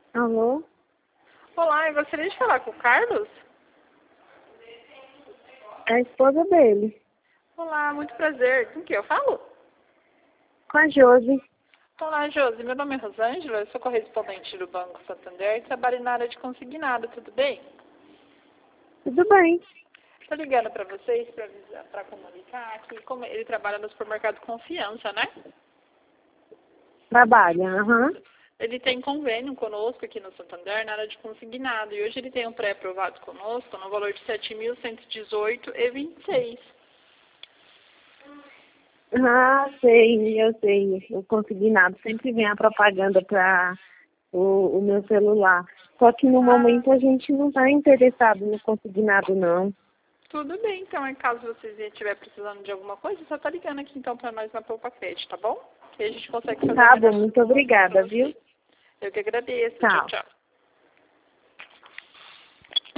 Alô? Olá, eu gostaria de falar com o Carlos. É a esposa dele. Olá, muito prazer. Com quem eu falo? Com a Josi. Olá, Josi. Meu nome é Rosângela, eu sou correspondente do Banco Santander e trabalho na área de consignado, tudo bem? Tudo bem. Estou ligando para vocês para comunicar que como ele trabalha no supermercado Confiança, né? Trabalha, aham. Ele tem convênio conosco aqui no Santander na área de consignado e hoje ele tem um pré-aprovado conosco no valor de 7.118,26. Ah, sei, eu sei. O consignado sempre vem a propaganda para o meu celular. Só que no Ah, momento a gente não está interessado no consignado, não. tudo bem, então, caso vocês estiver precisando de alguma coisa, só tá ligando aqui então para nós na Poupa Crédito, tá bom? Que a gente consegue fazer o Tá bom, melhor muito solução para obrigada, viu? vocês. Eu que agradeço. Tchau, Tchau. tchau.